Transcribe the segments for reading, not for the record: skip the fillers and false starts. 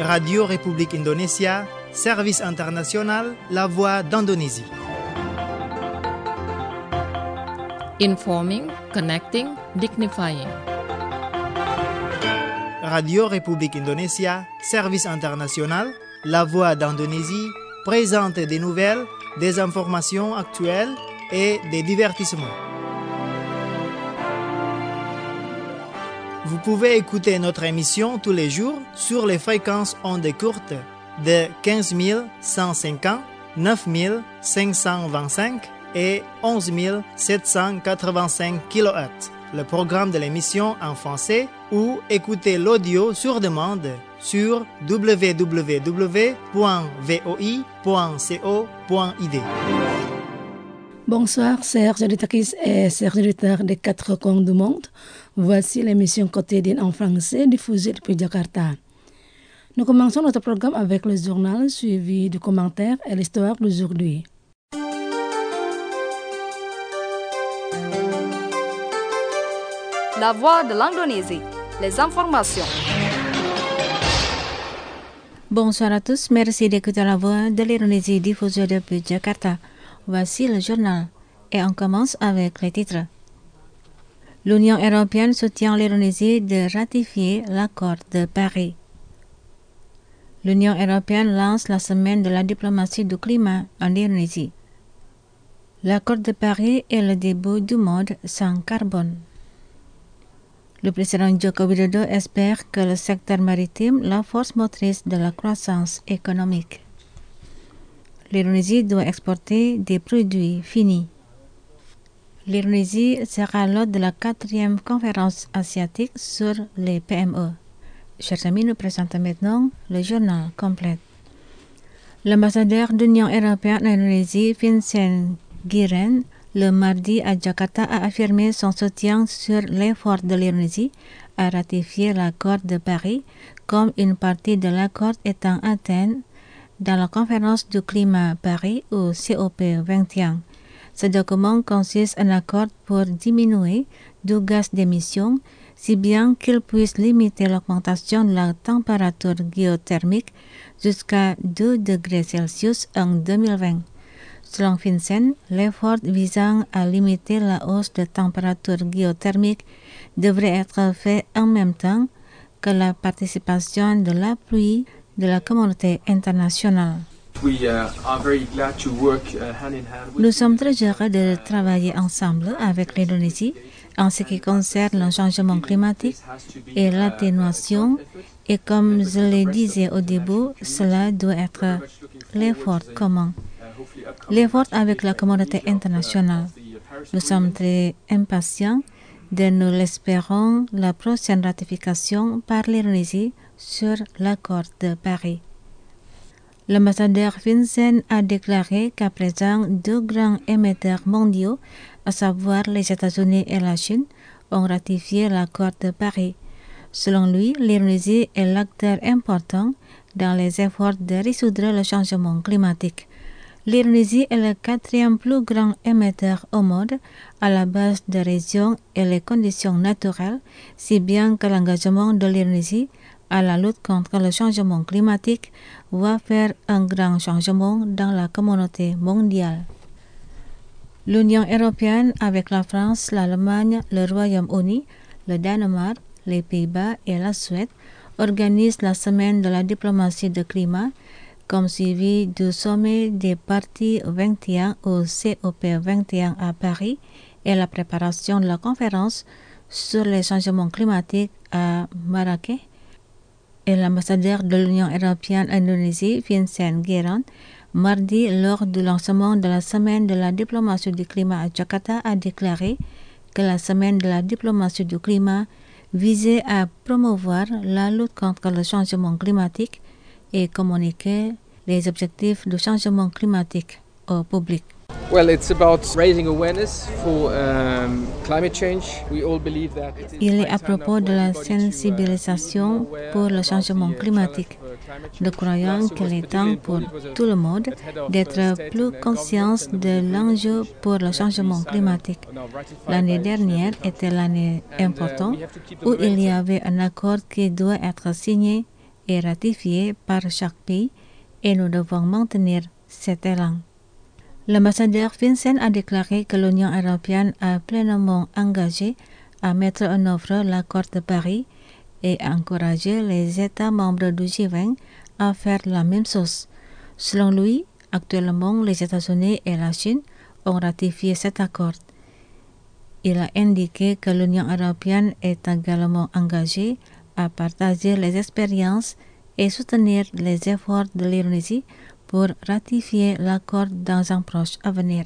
Radio République Indonésia, service international, la voix d'Indonésie. Informing, connecting, dignifying. Radio République Indonésia, service international, la voix d'Indonésie, présente des nouvelles, des informations actuelles et des divertissements. Vous pouvez écouter notre émission tous les jours sur les fréquences ondes courtes de 15 150, 9 525 et 11 785 kHz. Le programme de l'émission en français ou écouter l'audio sur demande sur www.voi.co.id. Bonsoir, chers auditrices et chers auditeurs des quatre coins du monde. Voici l'émission quotidienne en français diffusée depuis Jakarta. Nous commençons notre programme avec le journal suivi du commentaire et l'histoire d'aujourd'hui. La voix de l'Indonésie, les informations. Bonsoir à tous, merci d'écouter la voix de l'Indonésie diffusée depuis Jakarta. Voici le journal et on commence avec les titres. L'Union européenne soutient l'Indonésie de ratifier l'accord de Paris. L'Union européenne lance la semaine de la diplomatie du climat en Indonésie. L'accord de Paris est le début du monde sans carbone. Le président Joko Widodo espère que le secteur maritime, la force motrice de la croissance économique. L'Indonésie doit exporter des produits finis. L'Indonésie sera l'hôte de la 4e conférence asiatique sur les PME. Chers amis, nous présentons maintenant le journal complet. L'ambassadeur de l'Union européenne en Indonésie, Vincent Guiren, le mardi à Jakarta a affirmé son soutien sur l'effort de l'Indonésie à ratifier l'accord de Paris comme une partie de l'accord étant atteinte dans la conférence du climat Paris ou COP21. Ce document consiste en un accord pour diminuer du gaz d'émission, si bien qu'il puisse limiter l'augmentation de la température géothermique jusqu'à 2 degrés Celsius en 2020. Selon Vincent, l'effort visant à limiter la hausse de température géothermique devrait être fait en même temps que la participation de l'appui de la communauté internationale. Nous sommes très heureux de travailler ensemble avec l'Indonésie en ce qui concerne le changement climatique et l'atténuation. Et comme je le disais au début, cela doit être l'effort commun. L'effort avec la communauté internationale. Nous sommes très impatients de nous l'espérons la prochaine ratification par l'Indonésie sur l'accord de Paris. L'ambassadeur Vincent a déclaré qu'à présent, deux grands émetteurs mondiaux, à savoir les États-Unis et la Chine, ont ratifié l'accord de Paris. Selon lui, l'Indonésie est l'acteur important dans les efforts de résoudre le changement climatique. L'Indonésie est le 4e plus grand émetteur au monde à la base des régions et les conditions naturelles, si bien que l'engagement de l'Indonésie à la lutte contre le changement climatique va faire un grand changement dans la communauté mondiale. L'Union européenne avec la France, l'Allemagne, le Royaume-Uni, le Danemark, les Pays-Bas et la Suède organise la semaine de la diplomatie de climat comme suivi du sommet des parties 21 au COP21 à Paris et la préparation de la conférence sur les changements climatiques à Marrakech. Et l'ambassadeur de l'Union européenne en Indonésie, Vincent Guiren, mardi lors du lancement de la semaine de la diplomatie du climat à Jakarta, a déclaré que la semaine de la diplomatie du climat visait à promouvoir la lutte contre le changement climatique et communiquer les objectifs du changement climatique au public. Well, it's about raising awareness for climate change. We all believe that Il est à propos de la sensibilisation pour le changement climatique. Nous croyons qu'il est temps pour tout le monde d'être plus conscient de l'enjeu pour le changement climatique. L'année dernière était l'année importante où il y avait un accord qui doit être signé et ratifiée par chaque pays et nous devons maintenir cet élan. L'ambassadeur Vincent a déclaré que l'Union européenne a pleinement engagé à mettre en œuvre l'accord de Paris et à encourager les États membres du G20 à faire la même chose. Selon lui, actuellement, les États-Unis et la Chine ont ratifié cet accord. Il a indiqué que l'Union européenne est également engagée à partager les expériences et soutenir les efforts de l'Indonésie pour ratifier l'accord dans un proche avenir.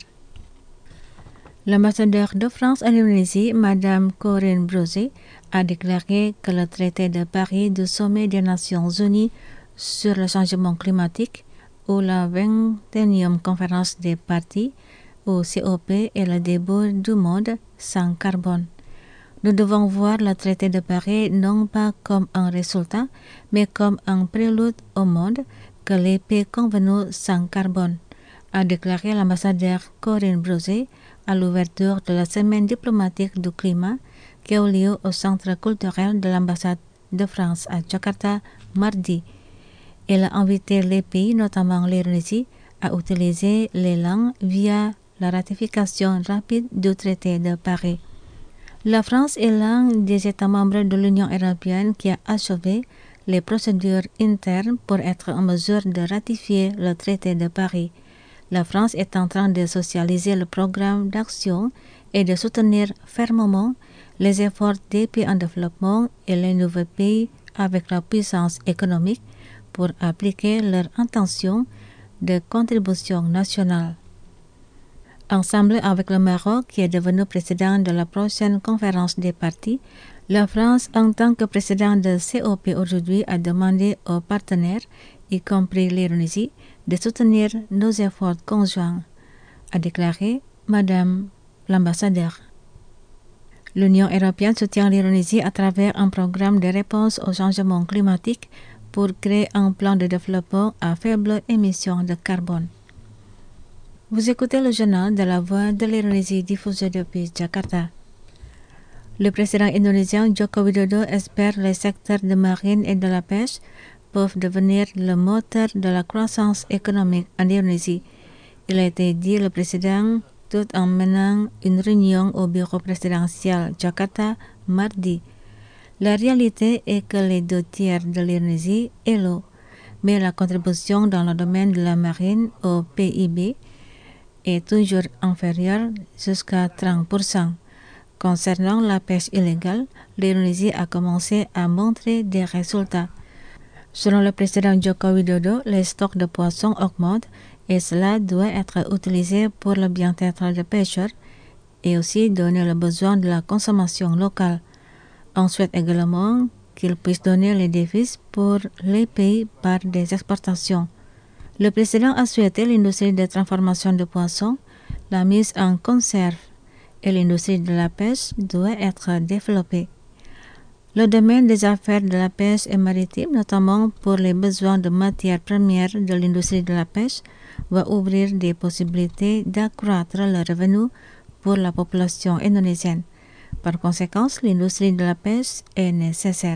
L'ambassadeur de France en Indonésie, Madame Corinne Brosé, a déclaré que le traité de Paris du sommet des Nations Unies sur le changement climatique ou la 21e conférence des parties au COP est le début du monde sans carbone. Nous devons voir le traité de Paris non pas comme un résultat, mais comme un prélude au monde que les pays convenus sans carbone, a déclaré l'ambassadeur Corinne Brosé à l'ouverture de la semaine diplomatique du climat qui a eu lieu au centre culturel de l'ambassade de France à Jakarta mardi. Elle a invité les pays, notamment l'Indonésie, à utiliser l'élan via la ratification rapide du traité de Paris. La France est l'un des États membres de l'Union européenne qui a achevé les procédures internes pour être en mesure de ratifier le traité de Paris. La France est en train de socialiser le programme d'action et de soutenir fermement les efforts des pays en développement et les nouveaux pays avec la puissance économique pour appliquer leur intention de contribution nationale. Ensemble avec le Maroc, qui est devenu président de la prochaine conférence des parties, la France, en tant que président de COP aujourd'hui, a demandé aux partenaires, y compris l'Indonésie, de soutenir nos efforts conjoints, a déclaré Madame l'ambassadeur. L'Union européenne soutient l'Indonésie à travers un programme de réponse au changement climatique pour créer un plan de développement à faible émission de carbone. Vous écoutez le journal de la Voix de l'Indonésie diffusé depuis Jakarta. Le président indonésien Joko Widodo espère que les secteurs de marine et de la pêche peuvent devenir le moteur de la croissance économique en Indonésie. Il a été dit le président tout en menant une réunion au bureau présidentiel Jakarta mardi. La réalité est que les 2/3 de l'Indonésie est l'eau, mais la contribution dans le domaine de la marine au PIB est toujours inférieure jusqu'à 30%. Concernant la pêche illégale, l'Indonésie a commencé à montrer des résultats. Selon le président Joko Widodo, les stocks de poissons augmentent et cela doit être utilisé pour le bien-être des pêcheurs et aussi donner le besoin de la consommation locale. On souhaite également qu'il puisse donner les défis pour les pays par des exportations. Le président a souhaité l'industrie de transformation de poissons, la mise en conserve et l'industrie de la pêche doit être développée. Le domaine des affaires de la pêche et maritime, notamment pour les besoins de matières premières de l'industrie de la pêche, va ouvrir des possibilités d'accroître le revenu pour la population indonésienne. Par conséquent, l'industrie de la pêche est nécessaire.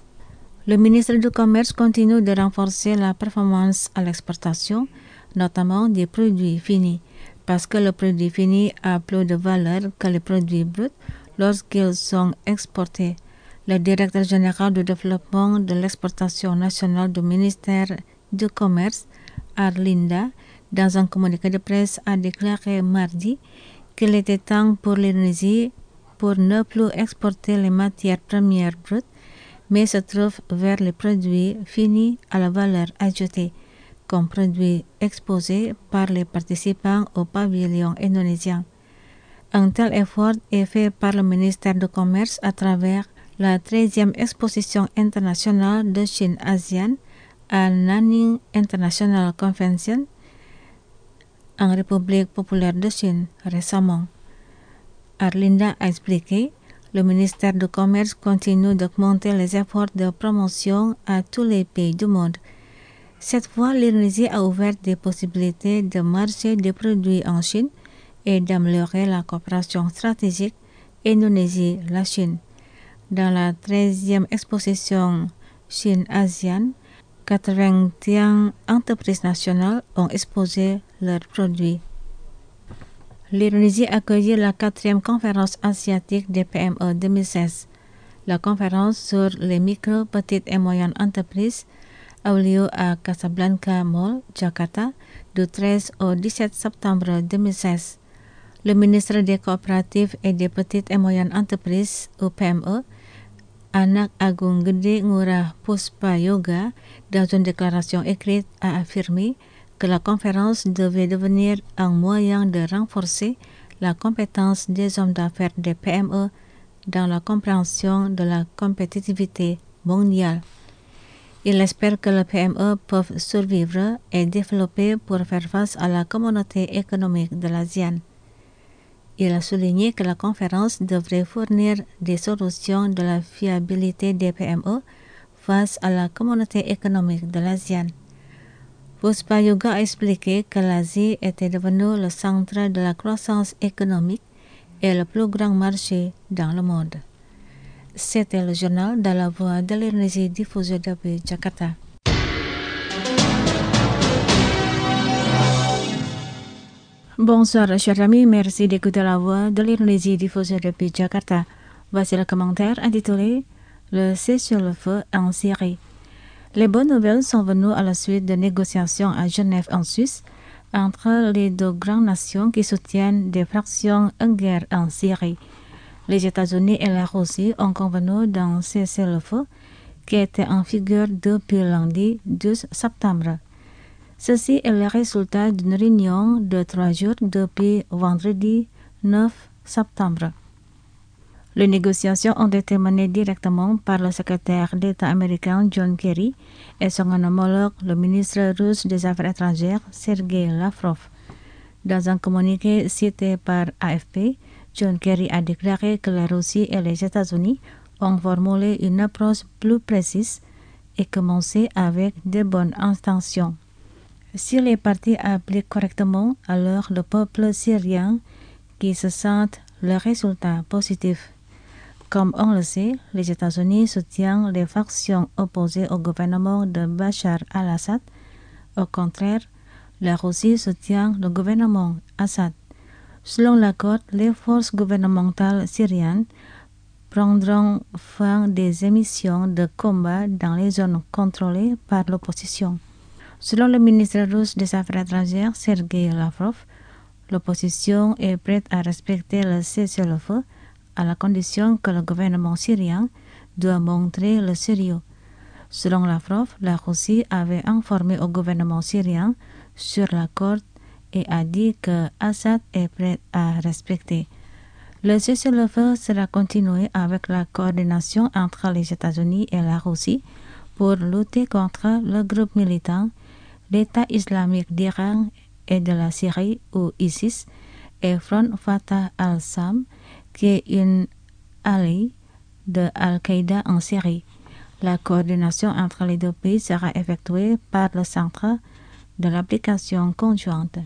Le ministre du Commerce continue de renforcer la performance à l'exportation, notamment des produits finis, parce que le produit fini a plus de valeur que les produits bruts lorsqu'ils sont exportés. Le directeur général du développement de l'exportation nationale du ministère du Commerce, Arlinda, dans un communiqué de presse, a déclaré mardi qu'il était temps pour l'Indonésie pour ne plus exporter les matières premières brutes, mais se trouve vers les produits finis à la valeur ajoutée, comme produits exposés par les participants au pavillon indonésien. Un tel effort est fait par le ministère du Commerce à travers la 13e exposition internationale de Chine-ASEAN à Nanning International Convention en République populaire de Chine récemment. Arlinda a expliqué, le ministère du Commerce continue d'augmenter les efforts de promotion à tous les pays du monde. Cette fois, l'Indonésie a ouvert des possibilités de marché des produits en Chine et d'améliorer la coopération stratégique Indonésie-la Chine. Dans la 13e exposition Chine-ASEAN, 81 entreprises nationales ont exposé leurs produits. L'Indonésie accueillit la 4e conférence asiatique des PME 2016. La conférence sur les micro, petites et moyennes entreprises a eu lieu à Casablanca Mall, Jakarta, du 13 au 17 septembre 2016. Le ministre des coopératives et des petites et moyennes entreprises ou PME, Anak Agung Gede Ngurah Puspayoga, dans une déclaration écrite, a affirmé que la conférence devait devenir un moyen de renforcer la compétence des hommes d'affaires des PME dans la compréhension de la compétitivité mondiale. Il espère que les PME peuvent survivre et développer pour faire face à la communauté économique de l'ASEAN. Il a souligné que la conférence devrait fournir des solutions de la fiabilité des PME face à la communauté économique de l'ASEAN. Puspayoga a expliqué que l'Asie était devenue le centre de la croissance économique et le plus grand marché dans le monde. C'était le journal de la Voix de l'Indonésie diffusé depuis Jakarta. Bonsoir chers amis, merci d'écouter la Voix de l'Indonésie diffusée depuis Jakarta. Voici le commentaire intitulé « Le cessez-le-feu en Syrie ». Les bonnes nouvelles sont venues à la suite de négociations à Genève en Suisse entre les deux grandes nations qui soutiennent des fractions en guerre en Syrie. Les États-Unis et la Russie ont convenu d'un cessez-le-feu qui était en figure depuis lundi 12 septembre. Ceci est le résultat d'une réunion de 3 jours depuis vendredi 9 septembre. Les négociations ont été menées directement par le secrétaire d'État américain John Kerry et son homologue, le ministre russe des Affaires étrangères Sergei Lavrov. Dans un communiqué cité par AFP, John Kerry a déclaré que la Russie et les États-Unis ont formulé une approche plus précise et commencé avec de bonnes intentions. Si les partis appliquent correctement, alors le peuple syrien qui se sent le résultat positif. Comme on le sait, les États-Unis soutiennent les factions opposées au gouvernement de Bachar al-Assad. Au contraire, la Russie soutient le gouvernement Assad. Selon l'accord, les forces gouvernementales syriennes prendront fin des émissions de combat dans les zones contrôlées par l'opposition. Selon le ministre russe des Affaires étrangères Sergei Lavrov, l'opposition est prête à respecter le cessez-le-feu à la condition que le gouvernement syrien doit montrer le sérieux. Selon Lavrov, la Russie avait informé au gouvernement syrien sur l'accord et a dit que Assad est prêt à respecter. Le cessez-le-feu sera continué avec la coordination entre les États-Unis et la Russie pour lutter contre le groupe militant l'État islamique d'Iran et de la Syrie ou ISIS et Front Fatah al-Sam, qui est une alliée de Al-Qaïda en Syrie. La coordination entre les deux pays sera effectuée par le Centre de l'application conjointe.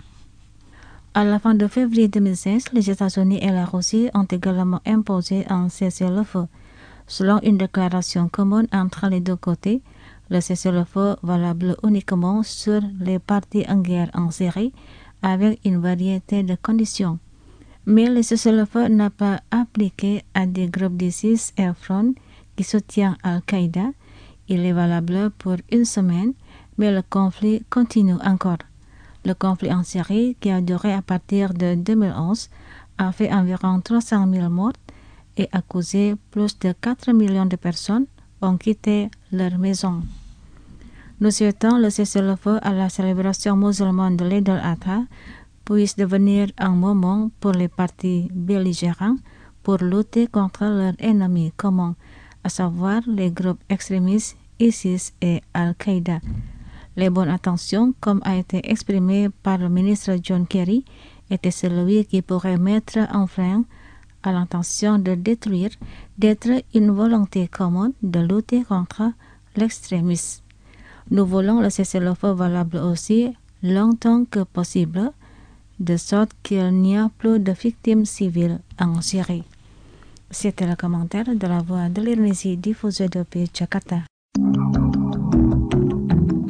À la fin de février 2016, les États-Unis et la Russie ont également imposé un cessez-le-feu. Selon une déclaration commune entre les deux côtés, le cessez-le-feu valable uniquement sur les parties en guerre en Syrie avec une variété de conditions. Mais le cessez-le-feu n'a pas appliqué à des groupes d'ISIS et Front qui soutiennent Al-Qaïda. Il est valable pour une semaine, mais le conflit continue encore. Le conflit en Syrie, qui a duré à partir de 2011, a fait environ 300 000 morts et a causé plus de 4 millions de personnes ont quitté leur maison. Nous souhaitons le cessez-le-feu à la célébration musulmane de l'Eid al-Adha puisse devenir un moment pour les partis belligérants pour lutter contre leur ennemi commun, à savoir les groupes extrémistes ISIS et Al-Qaïda. Les bonnes intentions, comme a été exprimé par le ministre John Kerry, étaient celui qui pourrait mettre un frein à l'intention de détruire, d'être une volonté commune de lutter contre l'extrémisme. Nous voulons le cessez-le-feu valable aussi longtemps que possible, de sorte qu'il n'y a plus de victimes civiles en Syrie. C'était le commentaire de la Voix de l'Indonésie diffusé depuis Jakarta.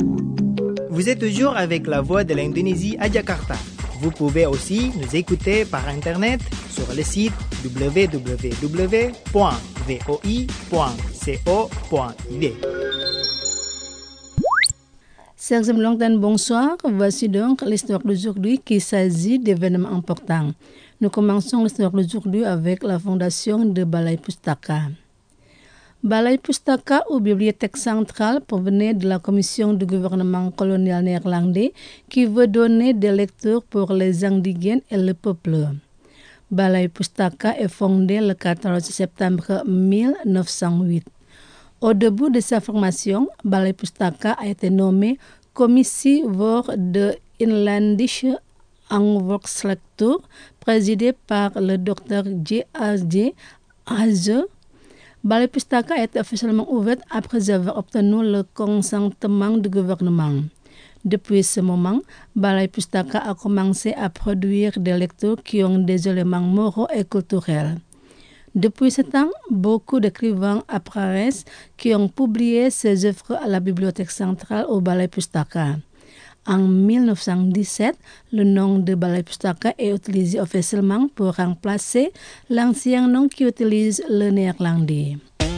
Vous êtes toujours avec la voix de l'Indonésie à Jakarta. Vous pouvez aussi nous écouter par Internet sur le site www.voi.co.id. Chers amis lointains, bonsoir. Voici donc l'histoire d'aujourd'hui qui s'agit d'événements importants. Nous commençons l'histoire d'aujourd'hui avec la fondation de Balai Pustaka. Balai Pustaka ou Bibliothèque centrale provenait de la commission du gouvernement colonial néerlandais qui veut donner des lectures pour les indigènes et le peuple. Balai Pustaka est fondé le 14 septembre 1908. Au début de sa formation, Balai Pustaka a été nommé Commissie voor de Inlandische Volkslectuur, présidé par le Dr J.A.J. Haze. Balai Pustaka a été officiellement ouverte après avoir obtenu le consentement du gouvernement. Depuis ce moment, Balai Pustaka a commencé à produire des lectures qui ont des éléments moraux et culturels. Depuis ce temps, beaucoup d'écrivains apparaissent qui ont publié ces œuvres à la Bibliothèque centrale au Balai Pustaka. En 1917, le nom de Balai Pustaka est utilisé officiellement pour remplacer l'ancien nom qui utilise le néerlandais.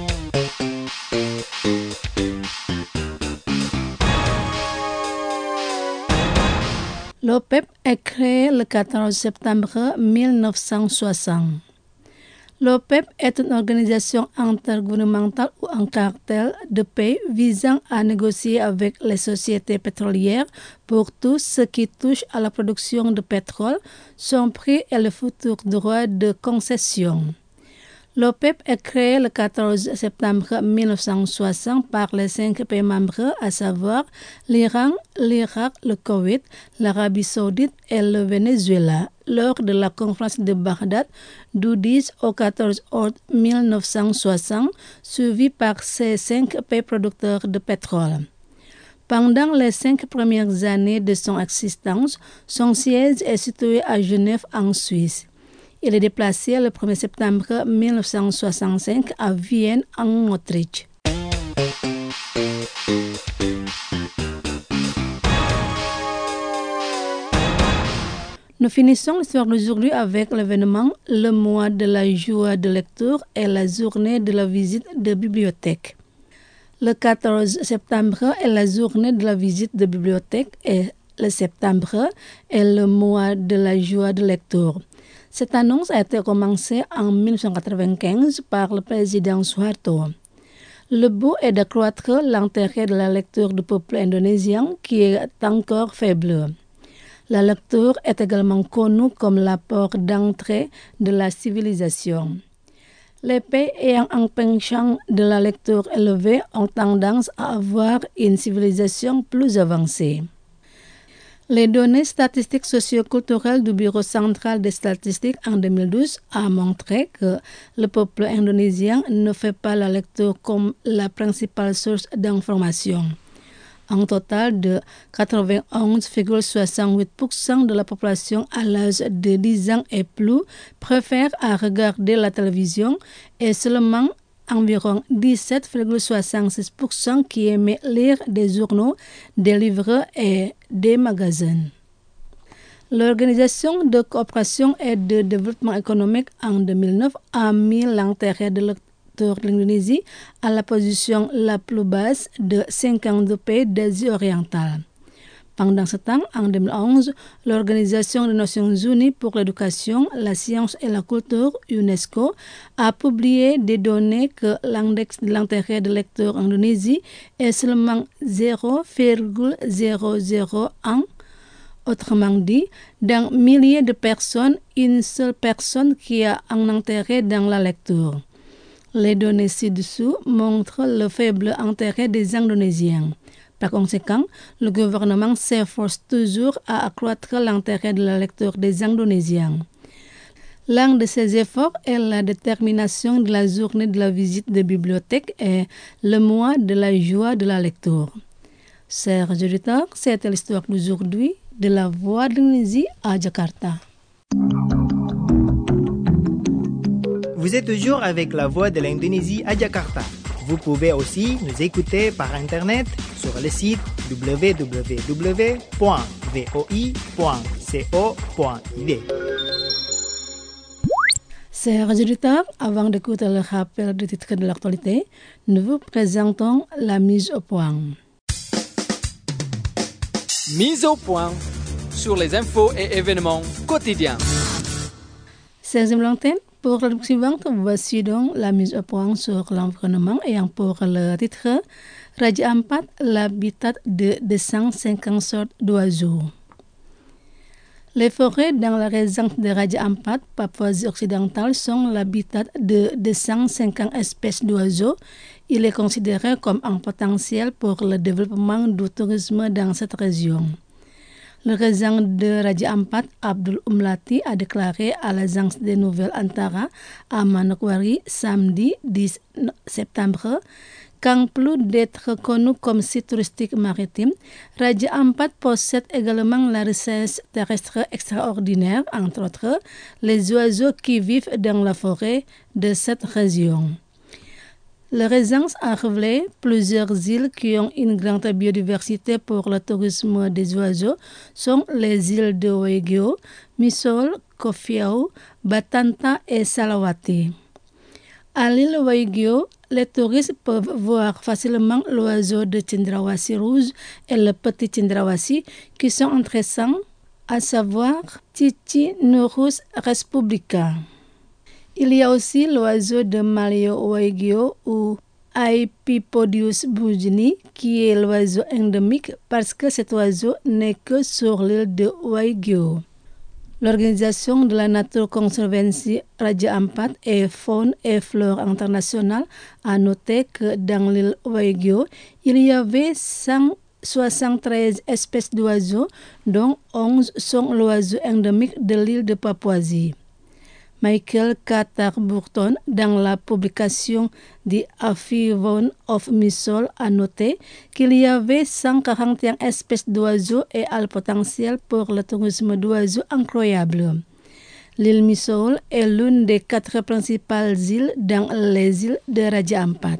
L'OPEP est créé le 14 septembre 1960. L'OPEP est une organisation intergouvernementale ou un cartel de paix visant à négocier avec les sociétés pétrolières pour tout ce qui touche à la production de pétrole, son prix et le futur droit de concession. L'OPEP est créé le 14 septembre 1960 par les 5 pays membres, à savoir l'Iran, l'Irak, le Koweït, l'Arabie saoudite et le Venezuela, lors de la conférence de Bagdad du 10 au 14 août 1960, suivie par ces 5 pays producteurs de pétrole. Pendant les 5 premières années de son existence, son siège est situé à Genève, en Suisse. Il est déplacé le 1er septembre 1965 à Vienne, en Autriche. Nous finissons l'histoire d'aujourd'hui avec l'événement Le mois de la joie de lecture et la journée de la visite de bibliothèque. Le 14 septembre est la journée de la visite de bibliothèque et le septembre est le mois de la joie de lecture. Cette annonce a été commencée en 1995 par le président Suharto. Le but est d'accroître l'intérêt de la lecture du peuple indonésien qui est encore faible. La lecture est également connue comme la porte d'entrée de la civilisation. Les pays ayant un penchant de la lecture élevé ont tendance à avoir une civilisation plus avancée. Les données statistiques socio-culturelles du Bureau central des statistiques en 2012 ont montré que le peuple indonésien ne fait pas la lecture comme la principale source d'information. Un total de 91,68% de la population à l'âge de 10 ans et plus préfère à regarder la télévision et seulement environ 17,66% qui aiment lire des journaux, des livres et des magazines. L'Organisation de coopération et de développement économique en 2009 a mis l'intérêt de lecteurs de l'Indonésie à la position la plus basse de 52 pays d'Asie orientale. Pendant ce temps, en 2011, l'Organisation des Nations Unies pour l'éducation, la science et la culture, UNESCO, a publié des données que l'index de l'intérêt des lecteurs en Indonésie est seulement 0,001. Autrement dit, dans milliers de personnes, une seule personne qui a un intérêt dans la lecture. Les données ci-dessous montrent le faible intérêt des Indonésiens. Par conséquent, le gouvernement s'efforce toujours à accroître l'intérêt de la lecture des Indonésiens. L'un de ces efforts est la détermination de la journée de la visite de bibliothèque et le mois de la joie de la lecture. Chers auditeurs, c'était l'histoire d'aujourd'hui de la Voix de l'Indonésie à Jakarta. Vous êtes toujours avec la Voix de l'Indonésie à Jakarta. Vous pouvez aussi nous écouter par Internet sur le site www.voi.co.id. Chers auditeurs, avant d'écouter le rappel des titres de l'actualité, nous vous présentons la mise au point. Mise au point sur les infos et événements quotidiens. 16e l'antenne, pour la suivante, voici donc la mise au point sur l'environnement ayant pour le titre Raja Ampat, l'habitat de 250 sortes d'oiseaux. Les forêts dans la région de Raja Ampat, Papouasie-Occidentale, sont l'habitat de 250 espèces d'oiseaux. Il est considéré comme un potentiel pour le développement du tourisme dans cette région. Le résident de Raja Ampat, Abdul Umlati, a déclaré à l'agence des nouvelles Antara à Manokwari samedi 10 septembre qu'en plus d'être connu comme site touristique maritime, Raja Ampat possède également la richesse terrestre extraordinaire, entre autres les oiseaux qui vivent dans la forêt de cette région. Le résident a révélé plusieurs îles qui ont une grande biodiversité pour le tourisme des oiseaux sont les îles de Waigeo, Misol, Kofiau, Batanta et Salawati. À l'île Waigeo, les touristes peuvent voir facilement l'oiseau de Cendrawasih rouge et le petit Cendrawasih qui sont intéressants, à savoir Cicinnurus respublica. Il y a aussi l'oiseau de Malio Waigeo ou Aepipodius bujini qui est l'oiseau endémique parce que cet oiseau n'est que sur l'île de Waigeo. L'Organisation de la Nature Conservancy Raja Ampat et Faune et Flore International a noté que dans l'île Waigeo, il y avait 173 espèces d'oiseaux, dont 11 sont l'oiseau endémique de l'île de Papouasie. Michael Carter-Burton, dans la publication The Avifauna of Misol, a noté qu'il y avait 141 espèces d'oiseaux et a le potentiel pour le tourisme d'oiseaux incroyable. L'île Misol est l'une des 4 principales îles dans les îles de Raja Ampat.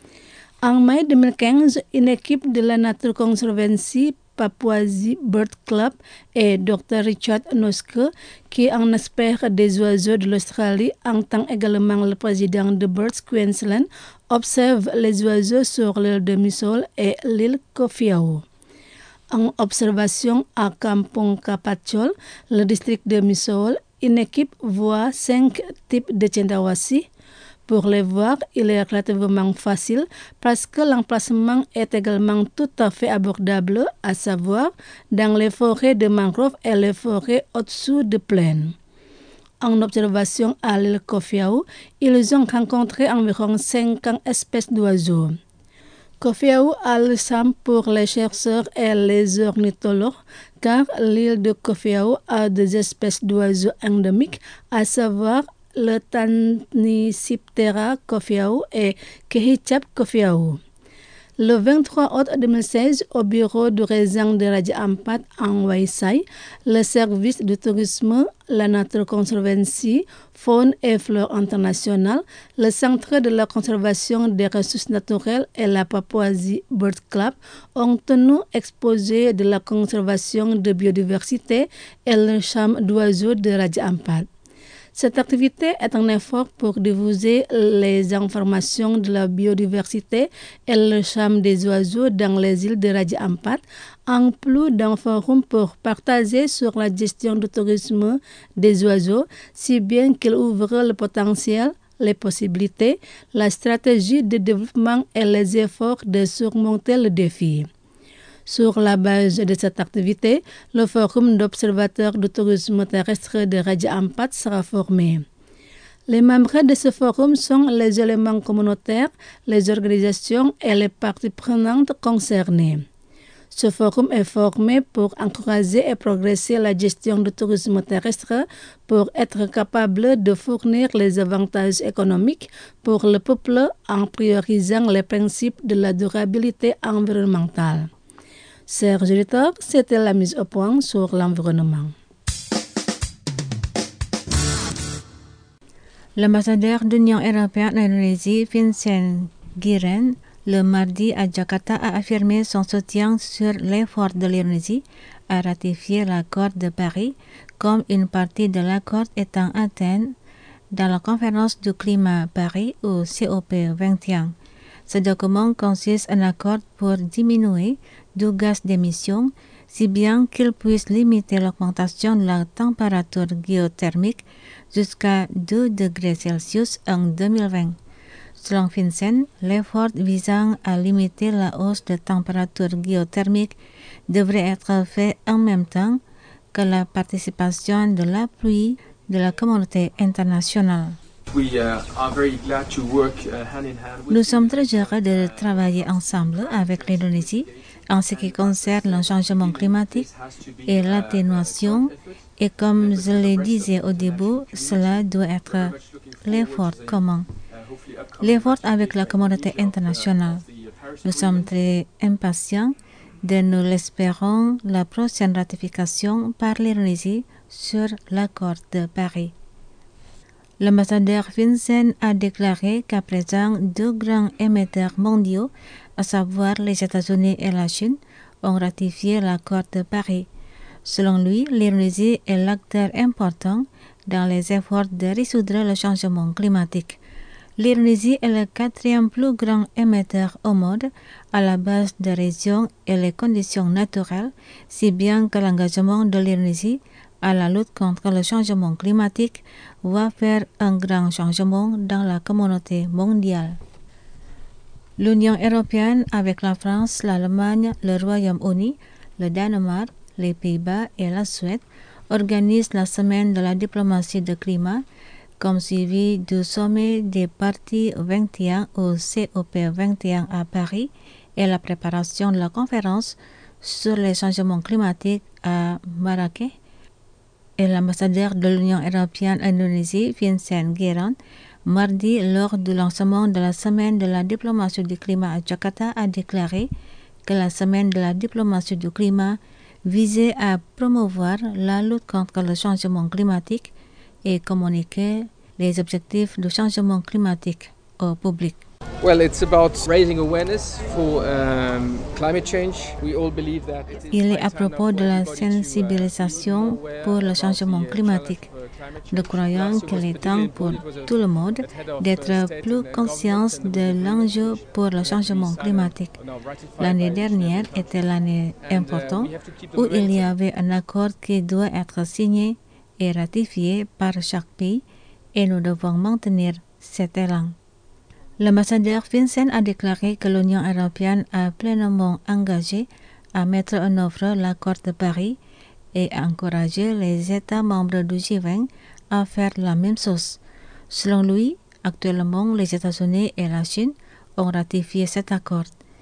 En mai 2015, une équipe de la Nature Conservancy Papouasie Bird Club et Dr. Richard Noske, qui est un expert des oiseaux de l'Australie en tant également le président de Birds Queensland, observe les oiseaux sur l'île de Misol et l'île Kofiau. En observation à Kampong Kapacol, le district de Misol, une équipe voit 5 types de Cendrawasih. Pour les voir, il est relativement facile parce que l'emplacement est également tout à fait abordable, à savoir dans les forêts de mangroves et les forêts au-dessous de plaines. En observation à l'île Kofiau, ils ont rencontré environ 50 espèces d'oiseaux. Kofiau a le charme pour les chercheurs et les ornithologues car l'île de Kofiau a des espèces d'oiseaux endémiques, à savoir le Tanysiptera Kofiau et Kehichap Kofiau. Le 23 août 2016, au bureau du résident de Raja Ampat en Waisai, le service de tourisme, la Nature Conservancy, Faune et Flore International, le Centre de la conservation des ressources naturelles et la Papouasie Bird Club ont tenu exposé de la conservation de biodiversité et le charme d'oiseaux de Raja Ampat. Cette activité est un effort pour diffuser les informations de la biodiversité et le charme des oiseaux dans les îles de Raja Ampat, en plus d'un forum pour partager sur la gestion du tourisme des oiseaux, si bien qu'il ouvre le potentiel, les possibilités, la stratégie de développement et les efforts de surmonter le défi. Sur la base de cette activité, le forum d'observateurs du tourisme terrestre de Raja Ampat sera formé. Les membres de ce forum sont les éléments communautaires, les organisations et les parties prenantes concernées. Ce forum est formé pour encourager et progresser la gestion du tourisme terrestre pour être capable de fournir les avantages économiques pour le peuple en priorisant les principes de la durabilité environnementale. Chers auditeurs, c'était la mise au point sur l'environnement. L'ambassadeur de l'Union européenne en Indonésie, Vincent Guiren, le mardi à Jakarta, a affirmé son soutien sur l'effort de l'Indonésie à ratifier l'accord de Paris comme une partie de l'accord étant atteinte dans la conférence du climat Paris ou COP21. Ce document consiste en un accord pour diminuer du gaz d'émission, si bien qu'il puisse limiter l'augmentation de la température géothermique jusqu'à 2 degrés Celsius en 2020. Selon FinCEN, l'effort visant à limiter la hausse de température géothermique devrait être fait en même temps que la participation de l'appui de la communauté internationale. Nous sommes très heureux de travailler ensemble avec l'Indonésie en ce qui concerne le changement climatique et l'atténuation. Et comme je le disais au début, cela doit être l'effort commun. L'effort avec la communauté internationale. Nous sommes très impatients de nous l'espérons la prochaine ratification par l'Indonésie sur l'accord de Paris. L'ambassadeur FinCEN a déclaré qu'à présent, 2 grands émetteurs mondiaux, à savoir les États-Unis et la Chine, ont ratifié l'accord de Paris. Selon lui, l'Indonésie est l'acteur important dans les efforts de résoudre le changement climatique. L'Indonésie est le 4e plus grand émetteur au monde à la base des régions et les conditions naturelles, si bien que l'engagement de l'Indonésie à la lutte contre le changement climatique va faire un grand changement dans la communauté mondiale. L'Union européenne, avec la France, l'Allemagne, le Royaume-Uni, le Danemark, les Pays-Bas et la Suède, organise la semaine de la diplomatie de climat comme suivi du sommet des parties 21 au COP21 à Paris et la préparation de la conférence sur les changements climatiques à Marrakech. Et l'ambassadeur de l'Union européenne en Indonésie, FinCEN Guérin, mardi, lors du lancement de la semaine de la diplomatie du climat à Jakarta, a déclaré que la semaine de la diplomatie du climat visait à promouvoir la lutte contre le changement climatique et communiquer les objectifs du changement climatique au public. Well, it's about raising awareness for climate change. We all believe that Il est à propos de la sensibilisation pour le changement climatique. Nous croyons qu'il est temps pour tout le monde d'être plus conscient de l'enjeu pour le changement climatique. L'année dernière était l'année importante où il y avait un accord qui doit être signé et ratifié par chaque pays et nous devons maintenir cet élan. L'ambassadeur FinCEN a déclaré que l'Union européenne a pleinement engagé à mettre en œuvre l'accord de Paris et à encourager les États membres du G20 à faire la même chose. Selon lui, actuellement, les États-Unis et la Chine ont ratifié cet accord.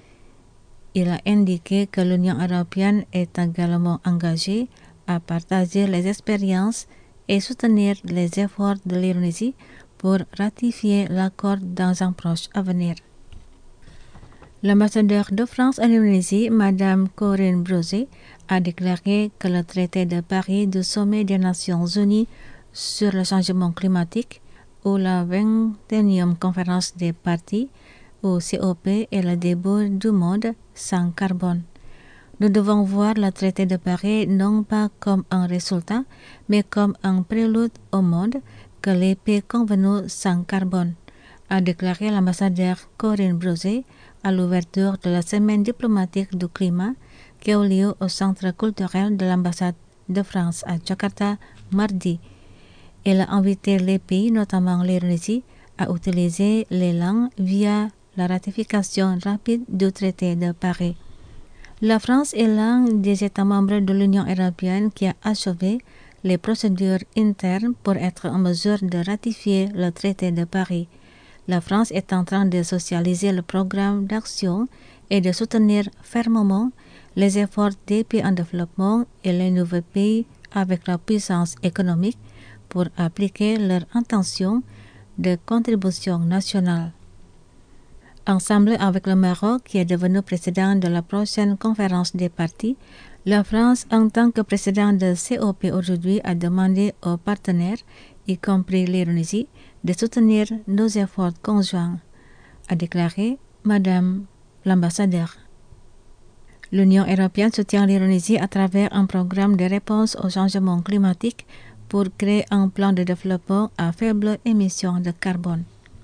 Il a indiqué que l'Union européenne est également engagée à partager les expériences et soutenir les efforts de l'Indonésie pour ratifier l'accord dans un proche avenir. L'ambassadeur de France en Indonésie, Madame Corinne Brosé, a déclaré que le traité de Paris du sommet des Nations Unies sur le changement climatique ou la 21e conférence des parties au COP est le début du monde sans carbone. Nous devons voir le traité de Paris non pas comme un résultat, mais comme un prélude au monde que les pays convenus sans carbone, a déclaré l'ambassadeur Corinne Brosé à l'ouverture de la semaine diplomatique du climat qui a eu lieu au centre culturel de l'ambassade de France à Jakarta mardi. Elle a invité les pays, notamment l'Indonésie, à utiliser l'élan via la ratification rapide du traité de Paris. La France est l'un des États membres de l'Union européenne qui a achevé les procédures internes pour être en mesure de ratifier le traité de Paris. La France est en train de socialiser le programme d'action et de soutenir fermement les efforts des pays en développement et les nouveaux pays avec la puissance économique pour appliquer leur intention de contribution nationale. Ensemble avec le Maroc, qui est devenu président de la prochaine conférence des parties, la France, en tant que président de COP aujourd'hui, a demandé aux partenaires, y compris l'Indonésie, de soutenir nos efforts conjoints, a déclaré Madame l'ambassadeur. L'Union européenne soutient l'Indonésie à travers un programme de réponse au changement climatique pour créer un plan de développement à faible émission de carbone.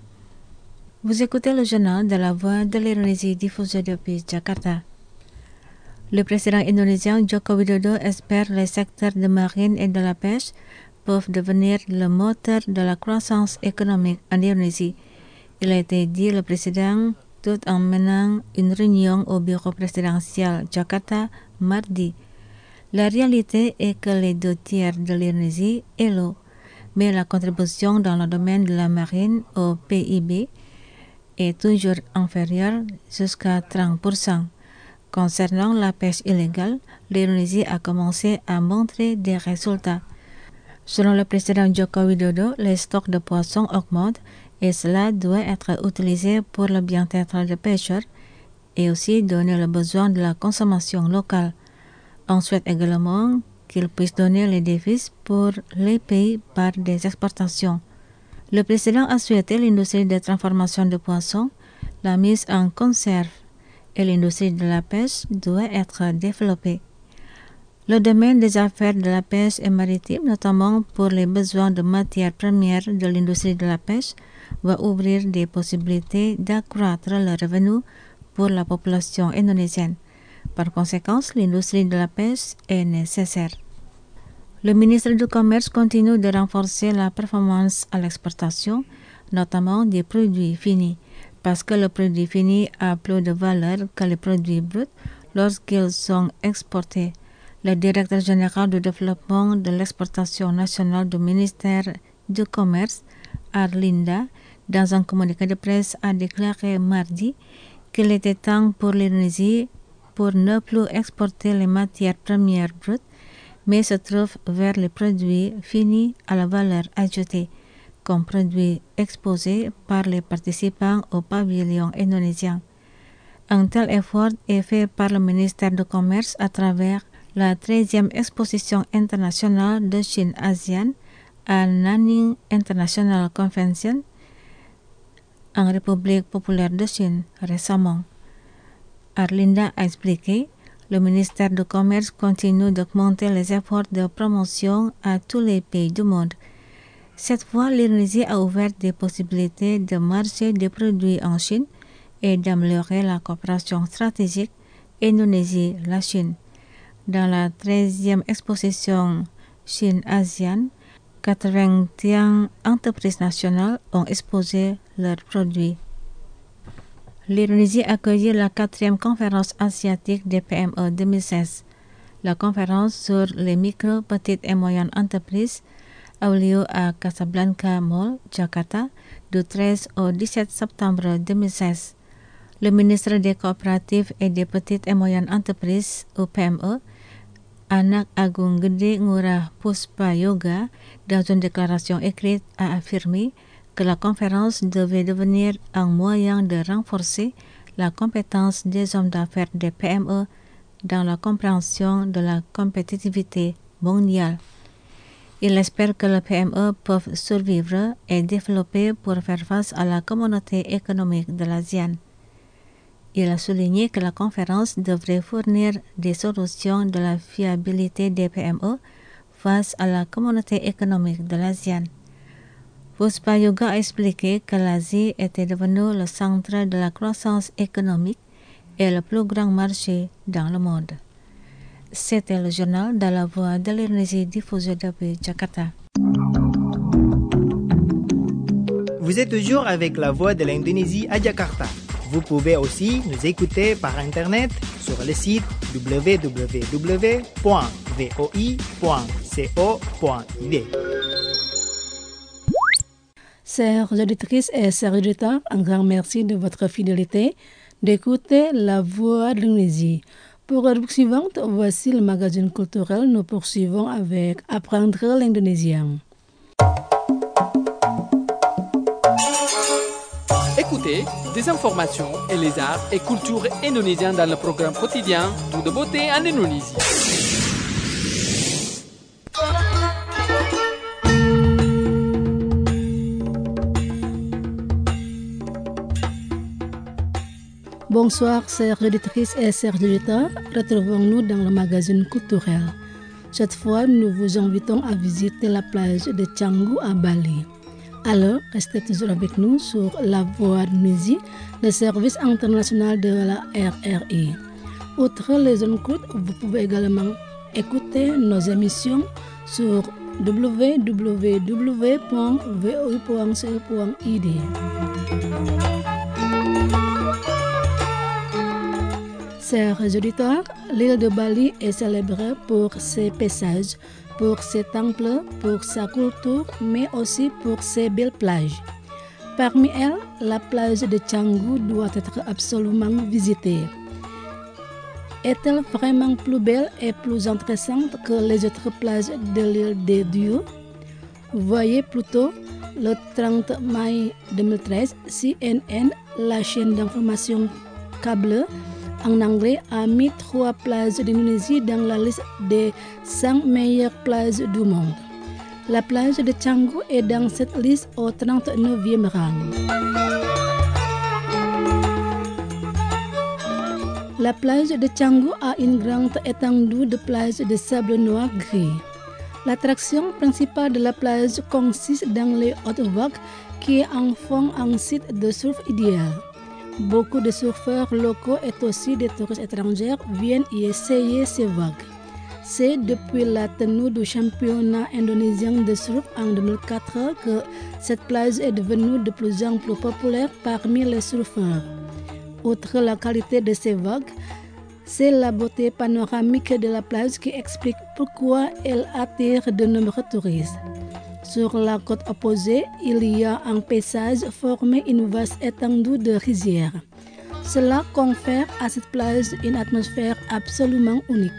Vous écoutez le journal de la Voix de l'Indonésie diffusé depuis Jakarta. Le président indonésien Joko Widodo espère que les secteurs de marine et de la pêche peuvent devenir le moteur de la croissance économique en Indonésie. Il a été dit le président tout en menant une réunion au bureau présidentiel Jakarta mardi. La réalité est que les 2/3 de l'Indonésie est l'eau, mais la contribution dans le domaine de la marine au PIB est toujours inférieure jusqu'à 30%. Concernant la pêche illégale, l'Indonésie a commencé à montrer des résultats. Selon le président Joko Widodo, les stocks de poissons augmentent et cela doit être utilisé pour le bien-être des pêcheurs et aussi donner le besoin de la consommation locale. On souhaite également qu'il puisse donner les défis pour les pays par des exportations. Le président a souhaité l'industrie de transformation de poissons, la mise en conserve et l'industrie de la pêche doit être développée. Le domaine des affaires de la pêche et maritime, notamment pour les besoins de matières premières de l'industrie de la pêche, va ouvrir des possibilités d'accroître le revenu pour la population indonésienne. Par conséquent, l'industrie de la pêche est nécessaire. Le ministre du Commerce continue de renforcer la performance à l'exportation, notamment des produits finis, parce que le produit fini a plus de valeur que les produits bruts lorsqu'ils sont exportés. Le directeur général du développement de l'exportation nationale du ministère du Commerce, Arlinda, dans un communiqué de presse, a déclaré mardi qu'il était temps pour l'Indonésie pour ne plus exporter les matières premières brutes, mais se trouve vers les produits finis à la valeur ajoutée, comme produits exposés par les participants au pavillon indonésien. Un tel effort est fait par le ministère du Commerce à travers la 13e exposition internationale de Chine-ASEAN à Nanning International Convention en République populaire de Chine récemment. Arlinda a expliqué, le ministère du Commerce continue d'augmenter les efforts de promotion à tous les pays du monde. Cette fois, l'Indonésie a ouvert des possibilités de marché des produits en Chine et d'améliorer la coopération stratégique Indonésie-la Chine. Dans la 13e exposition Chine-ASEAN, 81 entreprises nationales ont exposé leurs produits. L'Indonésie a accueilli la 4e conférence asiatique des PME 2016. La conférence sur les micro, petites et moyennes entreprises a eu lieu à Casablanca Mall, Jakarta, du 13 au 17 septembre 2016. Le ministre des coopératives et des petites et moyennes entreprises, ou PME, Anak Agung Gede Ngurah Puspayoga, dans une déclaration écrite, a affirmé que la conférence devait devenir un moyen de renforcer la compétence des hommes d'affaires des PME dans la compréhension de la compétitivité mondiale. Il espère que les PME peuvent survivre et développer pour faire face à la communauté économique de l'ASEAN. Il a souligné que la conférence devrait fournir des solutions de la fiabilité des PME face à la communauté économique de l'ASEAN. Puspayoga a expliqué que l'Asie était devenue le centre de la croissance économique et le plus grand marché dans le monde. C'était le journal de la Voix de l'Indonésie diffusé depuis Jakarta. Vous êtes toujours avec la Voix de l'Indonésie à Jakarta. Vous pouvez aussi nous écouter par Internet sur le site www.voi.co.id. Chères auditrices et chers auditeurs, un grand merci de votre fidélité d'écouter la Voix de l'Indonésie. Pour la rubrique suivante, voici le magazine culturel. Nous poursuivons avec Apprendre l'indonésien. Écoutez des informations et les arts et cultures indonésiens dans le programme quotidien Tout de beauté en Indonésie. Bonsoir, chères auditrices et chers auditeurs. Retrouvons-nous dans le magazine culturel. Cette fois, nous vous invitons à visiter la plage de Canggu à Bali. Alors, restez toujours avec nous sur La Voix de Musique, le service international de la RRI. Outre les zones courtes, vous pouvez également écouter nos émissions sur www.voi.ce.id. Chers auditeurs, l'île de Bali est célèbre pour ses paysages, pour ses temples, pour sa culture, mais aussi pour ses belles plages. Parmi elles, la plage de Canggu doit être absolument visitée. Est-elle vraiment plus belle et plus intéressante que les autres plages de l'île des Dieux? Voyez plutôt le 30 mai 2013, CNN, la chaîne d'information câble en anglais, a mis 3 plages d'Indonésie dans la liste des 100 meilleures plages du monde. La plage de Canggu est dans cette liste au 39e rang. La plage de Canggu a une grande étendue de plages de sable noir gris. L'attraction principale de la plage consiste dans les hautes vagues qui en font un site de surf idéal. Beaucoup de surfeurs locaux et aussi des touristes étrangers viennent y essayer ces vagues. C'est depuis la tenue du championnat indonésien de surf en 2004 que cette plage est devenue de plus en plus populaire parmi les surfeurs. Outre la qualité de ces vagues, c'est la beauté panoramique de la plage qui explique pourquoi elle attire de nombreux touristes. Sur la côte opposée, il y a un paysage formé une vaste étendue de rizières. Cela confère à cette plage une atmosphère absolument unique.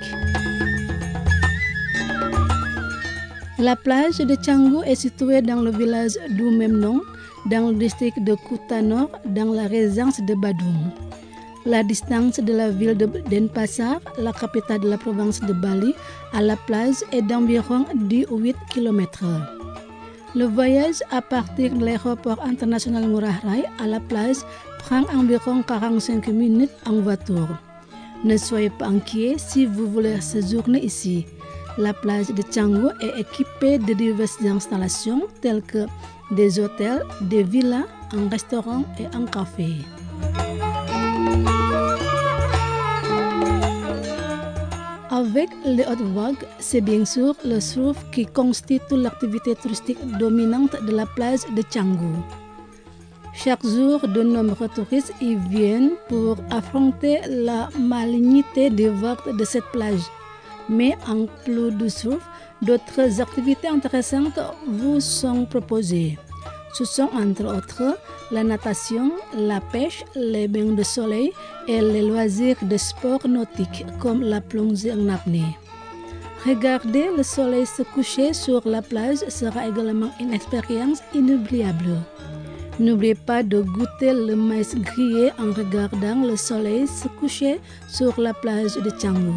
La plage de Canggu est située dans le village du même nom, dans le district de Kuta Nord, dans la région de Badung. La distance de la ville de Denpasar, la capitale de la province de Bali, à la plage est d'environ 18 km. Le voyage à partir de l'aéroport international Ngurah Rai à la plage prend environ 45 minutes en voiture. Ne soyez pas inquiets si vous voulez séjourner ici. La plage de Canggu est équipée de diverses installations telles que des hôtels, des villas, un restaurant et un café. Avec les hautes vagues, c'est bien sûr le surf qui constitue l'activité touristique dominante de la plage de Canggu. Chaque jour, de nombreux touristes y viennent pour affronter la malignité des vagues de cette plage. Mais en plus du surf, d'autres activités intéressantes vous sont proposées. Ce sont entre autres la natation, la pêche, les bains de soleil et les loisirs de sport nautique comme la plongée en apnée. Regarder le soleil se coucher sur la plage sera également une expérience inoubliable. N'oubliez pas de goûter le maïs grillé en regardant le soleil se coucher sur la plage de Canggu.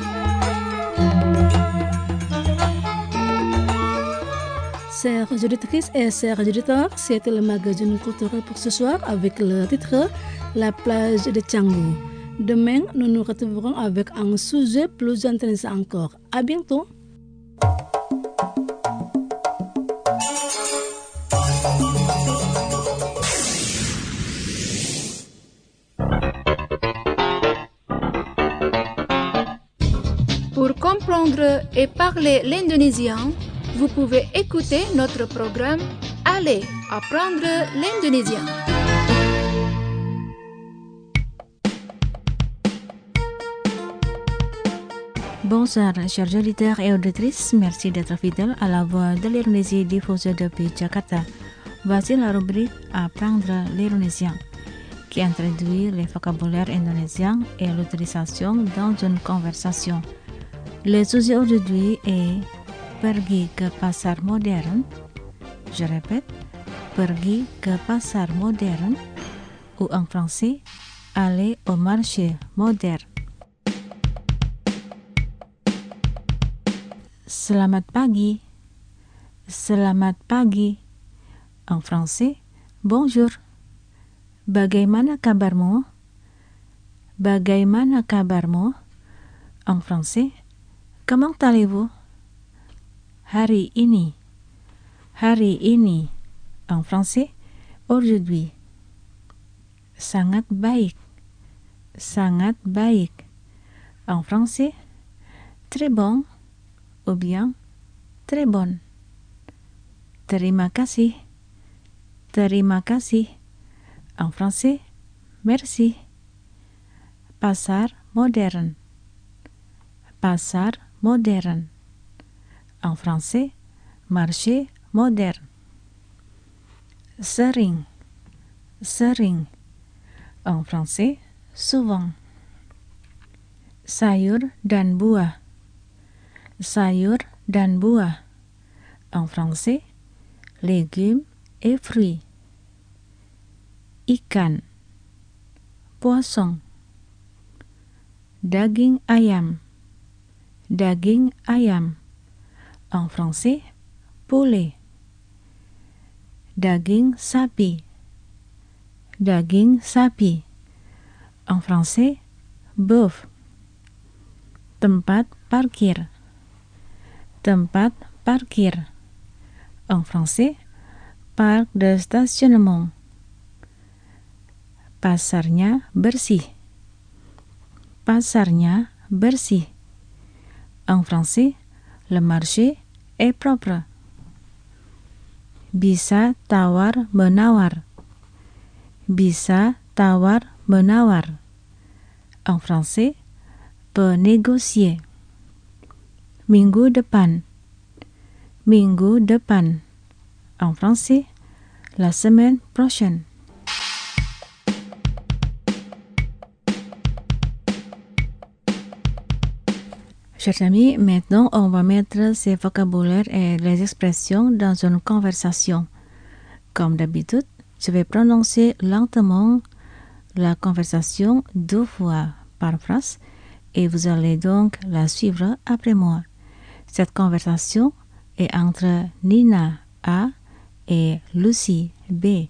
Chères auditrices et chers auditeurs, c'était le magazine culturel pour ce soir avec le titre La plage de Canggu. Demain, nous nous retrouverons avec un sujet plus intéressant encore. À bientôt. Pour comprendre et parler l'indonésien, vous pouvez écouter notre programme Allez apprendre l'indonésien. Bonsoir, chers auditeurs et auditrices. Merci d'être fidèles à la voix de l'Indonésie diffusée depuis Jakarta. Voici la rubrique Apprendre l'indonésien, qui introduit les vocabulaires indonésiens et l'utilisation dans une conversation. Le sujet aujourd'hui est pergi ke pasar modern. Je répète, pergi ke pasar modern, ou en français, aller au marché moderne. Selamat pagi. Selamat pagi. En français, bonjour. Bagaimana kabarmu? Bagaimana kabarmu? En français, comment allez-vous? Hari ini. Hari ini. En français, aujourd'hui. Sangat baik. Sangat baik. En français, très bon ou bien très bonne. Terima kasih. Terima kasih. En français, merci. Pasar modern. Pasar modern. En français, marché modern. Sering. Sering. En français, souvent. Sayur dan buah. Sayur dan buah. En français, légumes et fruits. Ikan. Poisson. Daging ayam. Daging ayam. En français, poulet. Daging sapi. Daging sapi. En français, bœuf. Tempat parkir. Tempat parkir. En français, parc de stationnement. Pasarnya bersih. Pasarnya bersih. En français, le marché est propre. Bisa tawar-menawar. Bisa tawar-menawar. En français, peut négocier. Minggu depan. Minggu depan. En français, la semaine prochaine. Chers amis, maintenant on va mettre ces vocabulaires et les expressions dans une conversation. Comme d'habitude, je vais prononcer lentement la conversation 2 fois par phrase et vous allez donc la suivre après moi. Cette conversation est entre Nina A et Lucy B.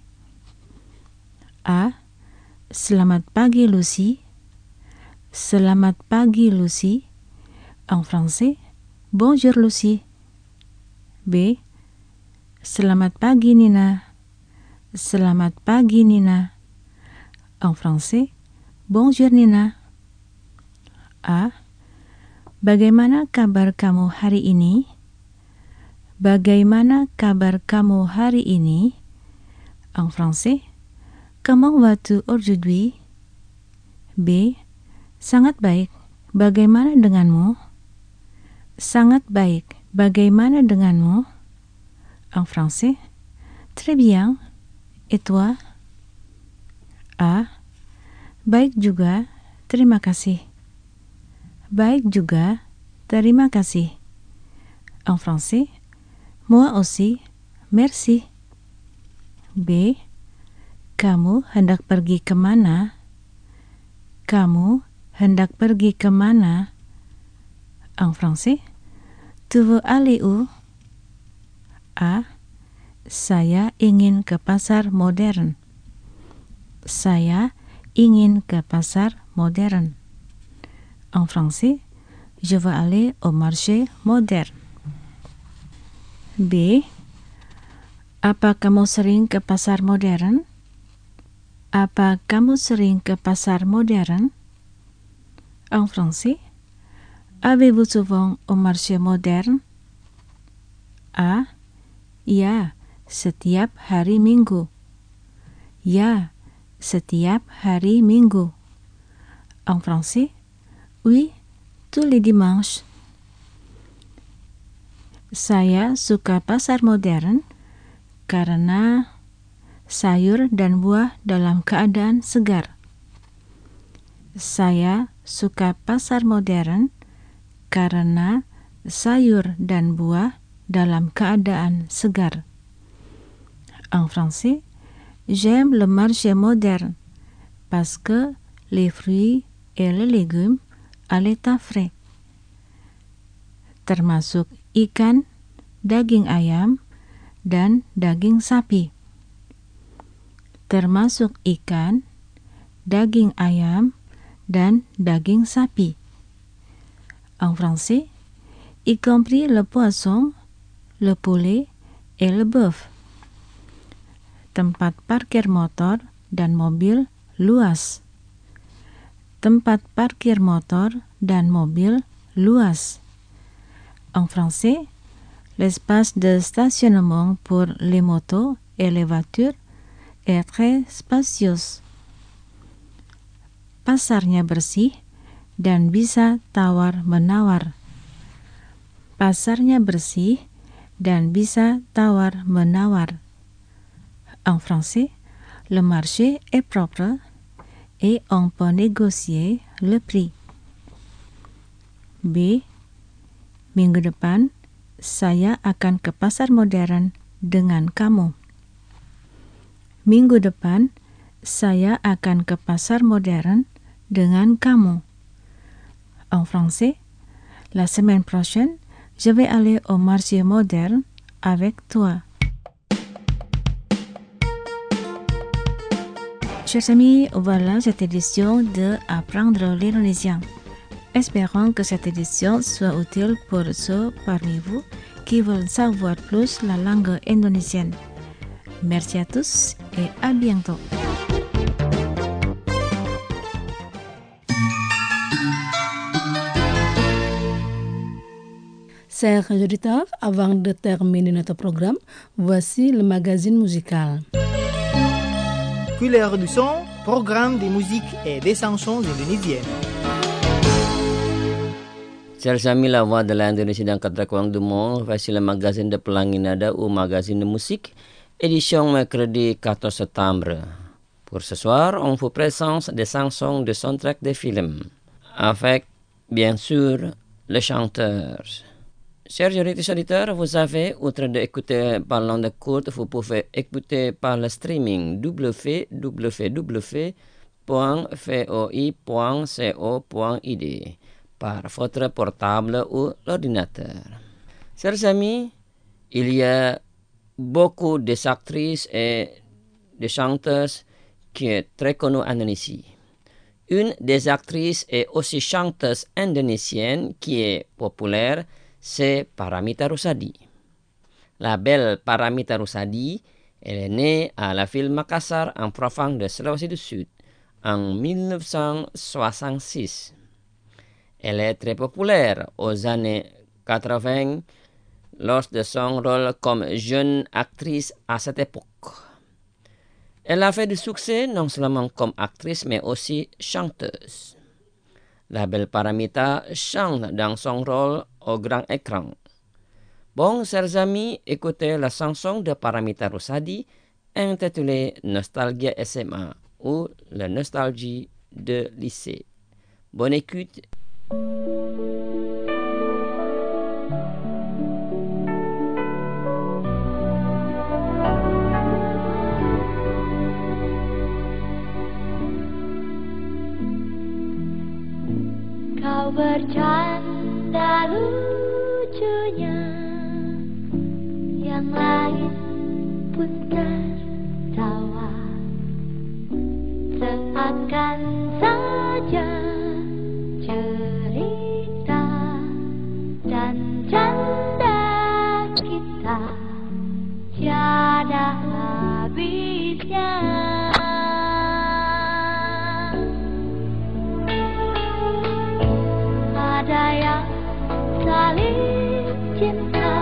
A. Selamat pagi Lucy. Selamat pagi Lucy. En français, bonjour Lucy. B. Selamat pagi Nina. Selamat pagi Nina. En français, bonjour Nina. A. Bagaimana kabar kamu hari ini? Bagaimana kabar kamu hari ini? En français, comment vas-tu aujourd'hui? B. Sangat baik. Bagaimana denganmu? Sangat baik. Bagaimana denganmu? En français, très bien. Et toi? A. Baik juga. Terima kasih. Baik juga. Terima kasih. En français, moi aussi. Merci. B. Kamu hendak pergi kemana? Kamu hendak pergi kemana? En français, tu veux aller où? A. Saya ingin ke pasar modern. Saya ingin ke pasar modern. En français, je veux aller au marché moderne. B. Apa kamu sering ke pasar modern? Apa kamu sering ke pasar modern? En français, avez-vous souvent au marché moderne? A. Ya, setiap hari Minggu. Ya, setiap hari Minggu. En français, oui, tous les dimanches. Saya suka pasar modern karena sayur dan buah dalam keadaan segar. Saya suka pasar modern karena sayur dan buah dalam keadaan segar. En français, j'aime le marché moderne parce que les fruits et les légumes à l'état frais. Termasuk ikan, daging ayam, dan daging sapi. Termasuk ikan, daging ayam, dan daging sapi. En français, y compris le poisson, le poulet et le bœuf. Tempat parkir motor dan mobil luas. Tempat parkir motor dan mobil luas. En français, l'espace de stationnement pour les motos et les voitures est très spacieux. Pasarnya bersih dan bisa tawar-menawar. Pasarnya bersih dan bisa tawar-menawar. En français, le marché est propre et on peut négocier le prix. B. Minggu depan, saya akan ke pasar modern dengan kamu. Minggu depan, saya akan ke pasar modern dengan kamu. En français, la semaine prochaine, je vais aller au marché moderne avec toi. Chers amis, voilà cette édition de Apprendre l'indonésien. Espérons que cette édition soit utile pour ceux parmi vous qui veulent savoir plus la langue indonésienne. Merci à tous et à bientôt. Chers auditeurs, avant de terminer notre programme, voici le magazine musical. Couleur du son, programme de musique et des chansons indonésiennes. Chers amis, la voix de l'Indonésie dans 4 coins du monde, voici le magazine de Pelangi Nada ou magazine de musique, édition mercredi 14 septembre. Pour ce soir, on vous présente des chansons de soundtrack des films, avec, bien sûr, les chanteurs. Chers auditeurs, vous avez, outre d'écouter par l'onde courte, vous pouvez écouter par le streaming www.foi.co.id par votre portable ou l'ordinateur. Chers amis, il y a beaucoup d'actrices et de chanteuses qui est très connues en Indonésie. Une des actrices et aussi chanteuse indonésienne qui est populaire, c'est Paramitha Rusady. La belle Paramitha Rusady, elle est née à la ville Makassar en province de Sulawesi du Sud en 1966. Elle est très populaire aux années 80 lors de son rôle comme jeune actrice à cette époque. Elle a fait du succès non seulement comme actrice mais aussi chanteuse. La belle Paramitha chante dans son rôle au grand écran. Bon, chers amis, écoutez la chanson de Paramitha Rusady intitulée Nostalgia SMA ou la nostalgie de lycée. Bonne écoute. Kau bercanda lucunya, yang lain pun tertawa, seakan saja cerita dan canda kita tiada habisnya. Ada yang saling cinta,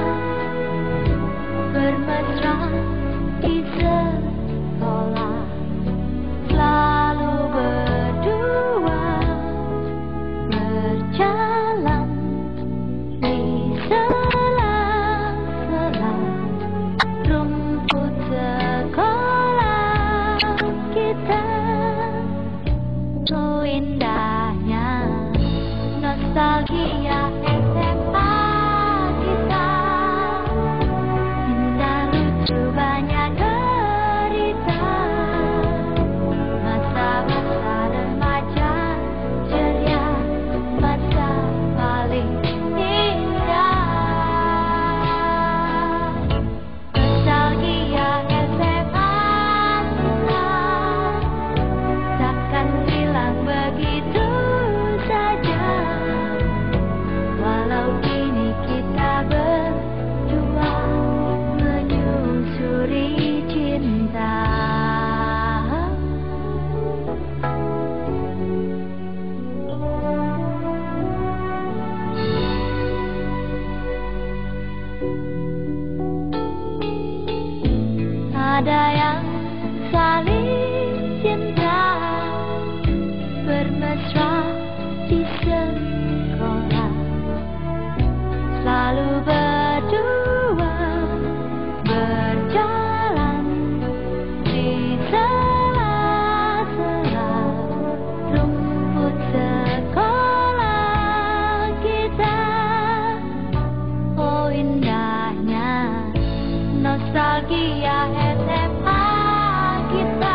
bermesra di sekolah, selalu ada yang saling cinta, bermesra di sekolah, selalu berdua berjalan di sela-sela rumput sekolah kita. Oh indahnya nostalgia SMA kita,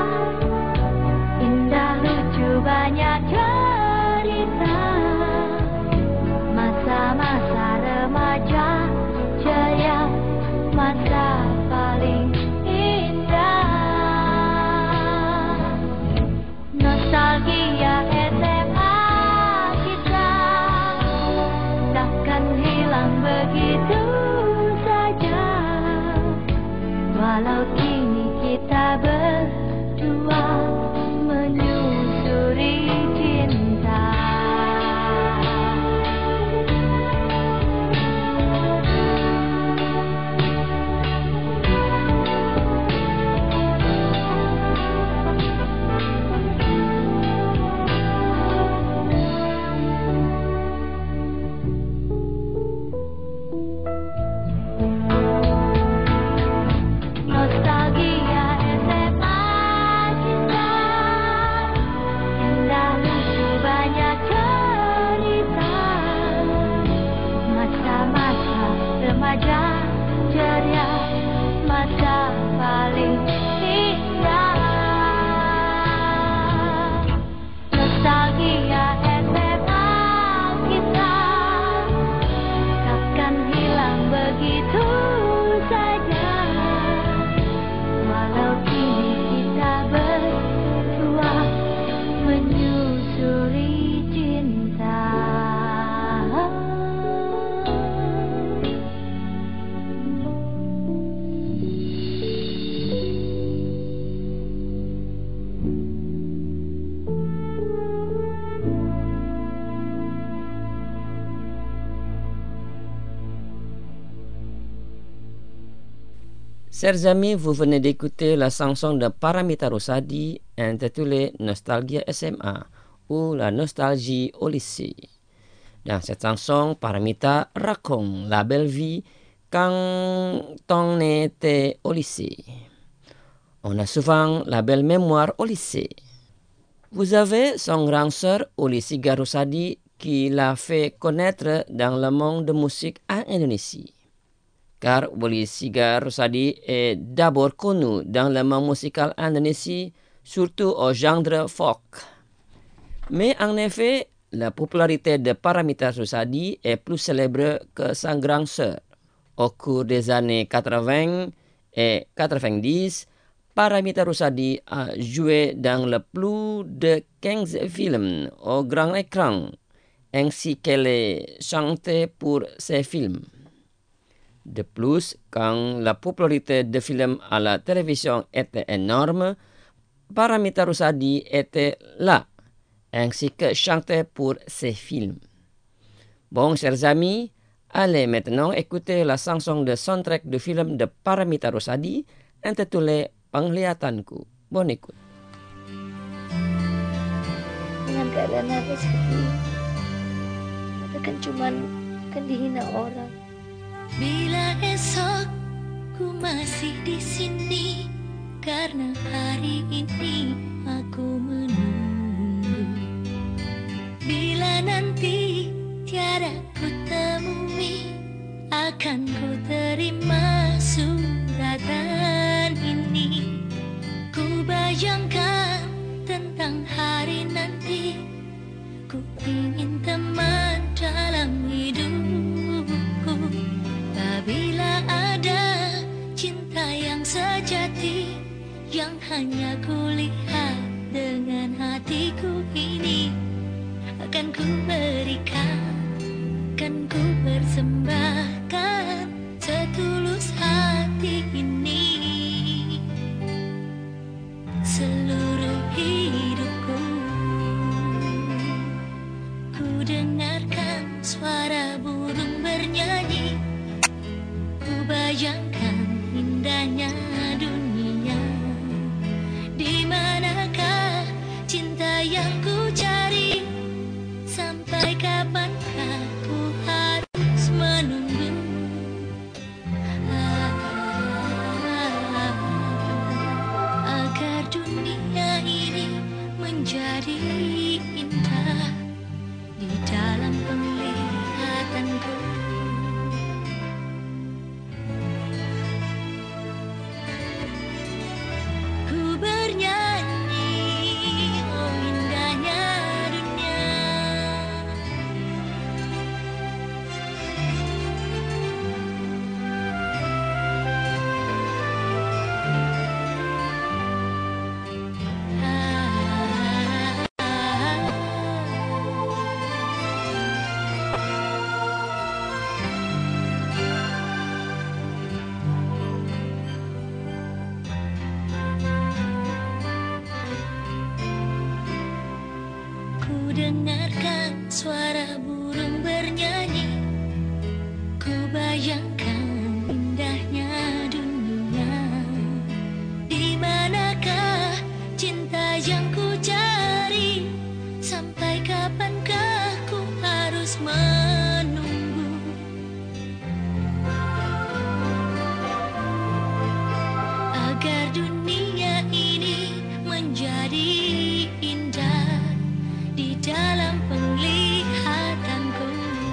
indah lucu banyak cerita, masa-masa remaja ceria, masa paling indah. Nostalgia SMA kita takkan hilang begitu saja, walau kini kita berdua menyusuri cinta. Nostalgia SMA kita, indah lucu banyak cerita, masa-masa remaja ceria, masa paling indah. Nostalgia SMA kita takkan hilang begitu saja, walau kini kita berdua menyusuri cinta. Chers amis, vous venez d'écouter la chanson de Paramita Rusady intitulée Nostalgia SMA ou la nostalgie au lycée. Dans cette chanson, Paramita raconte la belle vie quand on était au lycée. On a souvent la belle mémoire au lycée. Vous avez son grand sœur Ulysses Garusady qui l'a fait connaître dans le monde de musique en Indonésie. Car Ulysses Garusady est d'abord connu dans le monde musical indonésien, surtout au genre folk. Mais en effet, la popularité de Paramita Rusady est plus célèbre que sa grande sœur. Au cours des années 80 et 90, Paramita Rusady a joué dans le plus de 15 films au grand écran, ainsi qu'elle est chantée pour ces films. De plus, quand la popularité des films à la télévision était énorme, Paramita Rusady était là, ainsi que chantait pour ces films. Bon, chers amis, allez maintenant écouter la chanson de soundtrack du film de Paramita Rusady intitulée Penglihatanku. Bonne écoute. Dengan keadaan hati seperti ini, kita kan cuman akan dihina orang. Bila esok ku masih di sini, karena hari ini aku menunggu. Bila nanti tiada ku temui, akan ku terima suratan ini. Ku bayangkan tentang hari nanti, ku ingin teman dalam hidupku. Bila ada cinta yang sejati, yang hanya kulihat dengan hatiku ini, akan ku berikan, akan ku persembahkan setulus hati ini. Seluruh hidupku, ku dengarkan suara burung bernyanyi, ku bayangkan indahnya dunia. menjadi indah di dalam penglihatanku. Ku bernyanyi, oh indahnya dunia. Ku dengarkan suara burung bernyanyi, ku bayangkan indahnya dunia. Di manakah cinta yang ku cari? Sampai kapankah ku harus menunggu? Agar dunia ini menjadi indah di dalam penglihatanku,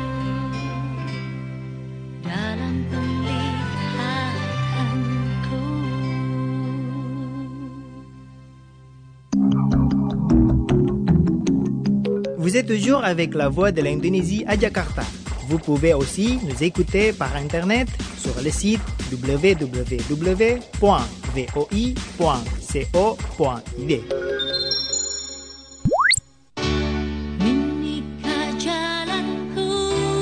dalam penglihatanku. Vous êtes toujours avec la voix de l'Indonésie à Jakarta. Vous pouvez aussi nous écouter par Internet sur le site www.voi.co.id. Menikah jalanku,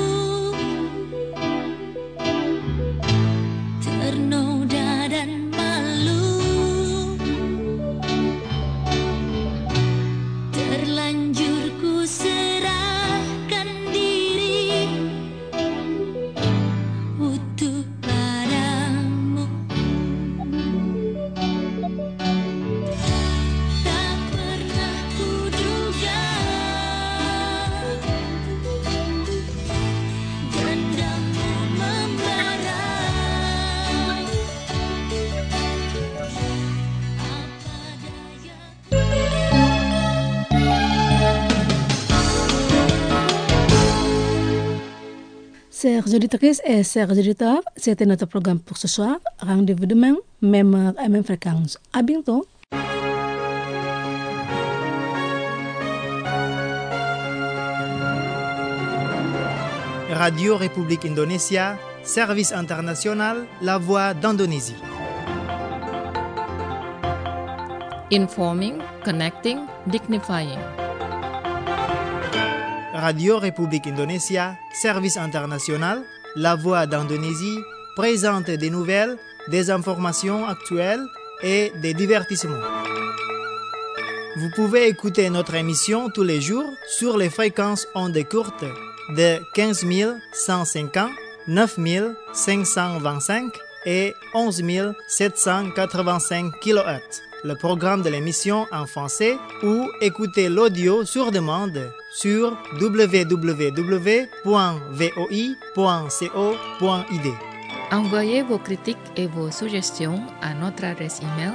ternoda dan malu, terlanjur ku serahkan diri utuh padamu. Tak pernah kuduga dendamu membara. Apa daya. Chers auditrices et chers auditeurs, c'était notre programme pour ce soir. Rendez-vous demain, même heure et même fréquence. À bientôt. Radio République Indonésia, service international, la voix d'Indonésie. Informing, connecting, dignifying. Radio République Indonésia, service international, la voix d'Indonésie, présente des nouvelles, des informations actuelles et des divertissements. Vous pouvez écouter notre émission tous les jours sur les fréquences ondes courtes de 15 150, 9 525 et 11 785 kHz. Le programme de l'émission en français ou écouter l'audio sur demande sur www.voi.co.id. Envoyez vos critiques et vos suggestions à notre adresse email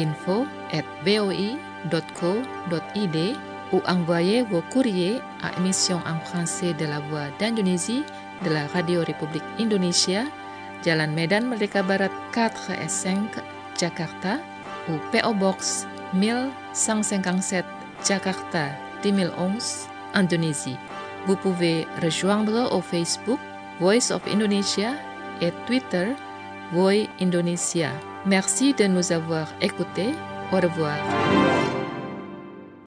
info@voi.co.id ou envoyez vos courriers à émission en français de la Voix d'Indonésie de la Radio République Indonésia, Jalan Medan Merdeka Barat 4 et 5, Jakarta, ou PO Box 1157, Jakarta 2011, Indonésie. Vous pouvez rejoindre au Facebook Voice of Indonesia et Twitter Voi Indonesia. Merci de nous avoir écoutés. Au revoir.